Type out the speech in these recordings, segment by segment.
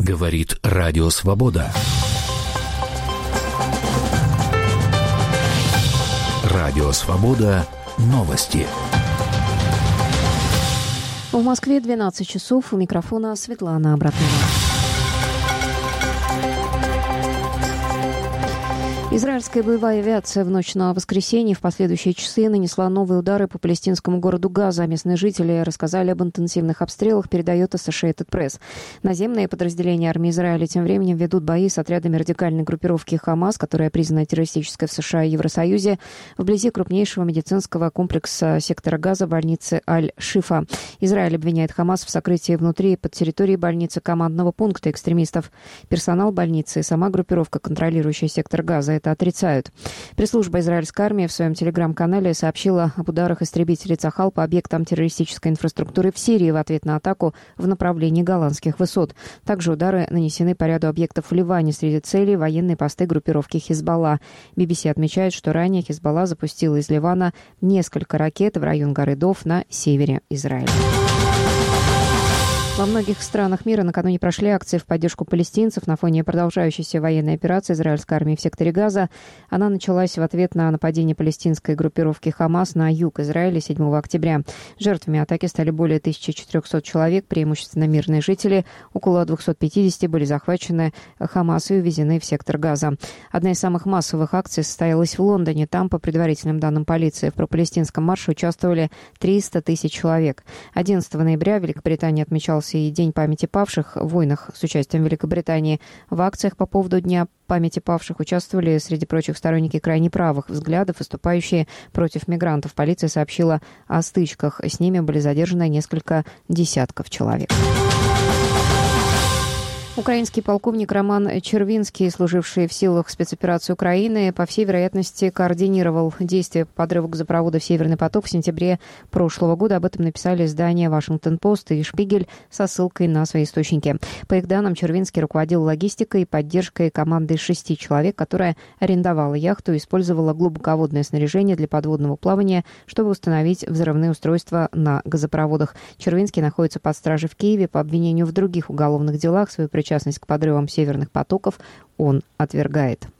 Говорит Радио Свобода. Радио Свобода. Новости. В Москве 12 часов. У микрофона Светлана Абратнова. Израильская боевая авиация в ночь на воскресенье в последующие часы нанесла новые удары по палестинскому городу Газа. Местные жители рассказали об интенсивных обстрелах, передает Associated Press. Наземные подразделения армии Израиля тем временем ведут бои с отрядами радикальной группировки «Хамас», которая признана террористической в США и Евросоюзе, вблизи крупнейшего медицинского комплекса сектора Газа больницы Аль-Шифа. Израиль обвиняет «Хамас» в сокрытии внутри и под территорией больницы командного пункта экстремистов. Персонал больницы и сама группировка, контролирующая сектор Газа, это отрицают. Пресс-служба израильской армии в своем телеграм-канале сообщила об ударах истребителей «Цахал» по объектам террористической инфраструктуры в Сирии в ответ на атаку в направлении Голландских высот. Также удары нанесены по ряду объектов в Ливане. Среди целей военные посты группировки «Хизбалла». BBC отмечает, что ранее «Хизбалла» запустила из Ливана несколько ракет в район горы Дов на севере Израиля. Во многих странах мира накануне прошли акции в поддержку палестинцев на фоне продолжающейся военной операции израильской армии в секторе Газа. Она началась в ответ на нападение палестинской группировки «Хамас» на юг Израиля 7 октября. Жертвами атаки стали более 1400 человек, преимущественно мирные жители. Около 250 были захвачены «Хамас» и увезены в сектор Газа. Одна из самых массовых акций состоялась в Лондоне. Там, по предварительным данным полиции, в пропалестинском марше участвовали 300 тысяч человек. 11 ноября Великобритания отмечался и День памяти павших в войнах с участием Великобритании. В акциях по поводу Дня памяти павших участвовали, среди прочих, сторонники крайне правых взглядов, выступающие против мигрантов. Полиция сообщила о стычках. С ними были задержаны несколько десятков человек. Украинский полковник Роман Червинский, служивший в силах спецоперации Украины, по всей вероятности, координировал действия по подрыву газопровода в «Северный поток» в сентябре прошлого года. Об этом написали издания «Вашингтон-Пост» и «Шпигель» со ссылкой на свои источники. По их данным, Червинский руководил логистикой и поддержкой команды из 6 человек, которая арендовала яхту и использовала глубоководное снаряжение для подводного плавания, чтобы установить взрывные устройства на газопроводах. Червинский находится под стражей в Киеве по обвинению в других уголовных делах. Свою причастность к подрывам «Северных потоков» он отвергает.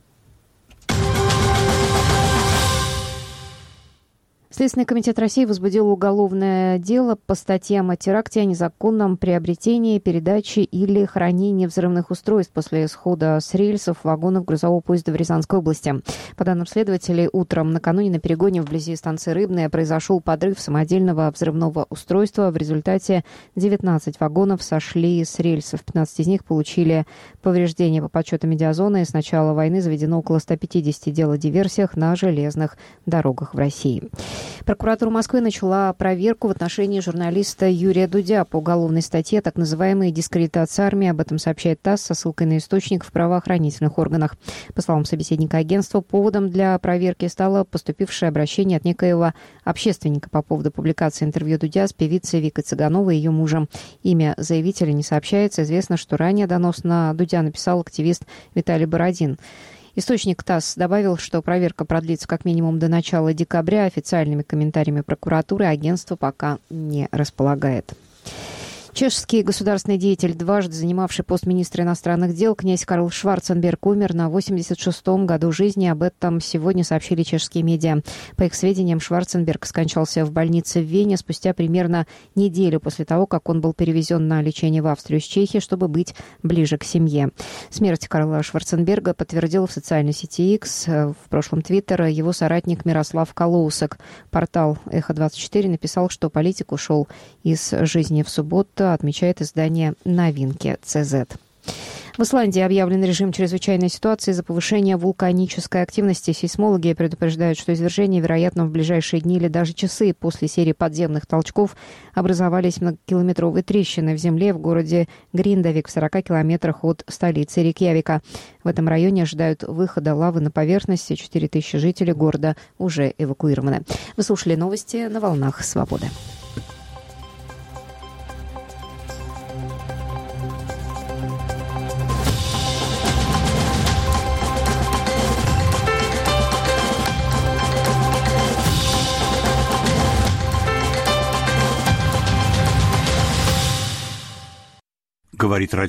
Следственный комитет России возбудил уголовное дело по статьям о теракте, о незаконном приобретении, передаче или хранении взрывных устройств после схода с рельсов вагонов грузового поезда в Рязанской области. По данным следователей, утром накануне на перегоне вблизи станции Рыбная произошел подрыв самодельного взрывного устройства. В результате 19 вагонов сошли с рельсов. 15 из них получили повреждения. По подсчетам Медиазоны, с начала войны заведено около 150 дел о диверсиях на железных дорогах в России. Прокуратура Москвы начала проверку в отношении журналиста Юрия Дудя по уголовной статье так называемой «Дискредитация армии». Об этом сообщает ТАСС со ссылкой на источник в правоохранительных органах. По словам собеседника агентства, поводом для проверки стало поступившее обращение от некоего общественника по поводу публикации интервью Дудя с певицей Викой Цыгановой и ее мужем. Имя заявителя не сообщается. Известно, что ранее донос на Дудя написал активист Виталий Бородин. Источник ТАСС добавил, что проверка продлится как минимум до начала декабря. Официальными комментариями прокуратуры агентство пока не располагает. Чешский государственный деятель, дважды занимавший пост министра иностранных дел, князь Карл Шварценберг, умер на 86-м году жизни. Об этом сегодня сообщили чешские медиа. По их сведениям, Шварценберг скончался в больнице в Вене спустя примерно неделю после того, как он был перевезен на лечение в Австрию из Чехии, чтобы быть ближе к семье. Смерть Карла Шварценберга подтвердил в социальной сети X, в прошлом Твиттер, его соратник Мирослав Калоусек. Портал «Эхо-24» написал, что политик ушел из жизни в субботу, отмечает издание «Новинки ЦЗ». В Исландии объявлен режим чрезвычайной ситуации из-за повышения вулканической активности. Сейсмологи предупреждают, что извержения, вероятно, в ближайшие дни или даже часы после серии подземных толчков образовались многокилометровые трещины в земле в городе Гриндавик в 40 километрах от столицы Рейкьявика. В этом районе ожидают выхода лавы на поверхность. 4000 жителей города уже эвакуированы. Вы слушали новости на волнах «Свободы». Говорит Радио